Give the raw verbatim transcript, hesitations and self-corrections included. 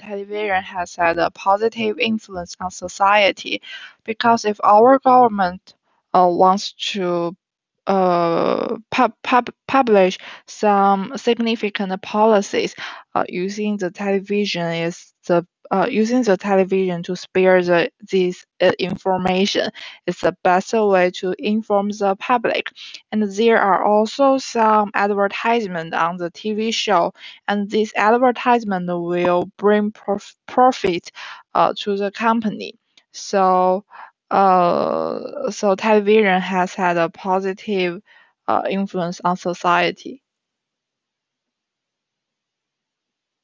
television has had a positive influence on society because if our government uh, wants to uh, pub, pub, publish some significant policies uh, using the television is the uh, using the television to spare the this uh, information is the best way to inform the public. And there are also some advertisement on the T V show, and this advertisement will bring prof- profit uh, to the company. So uh, so television has had a positive uh, influence on society.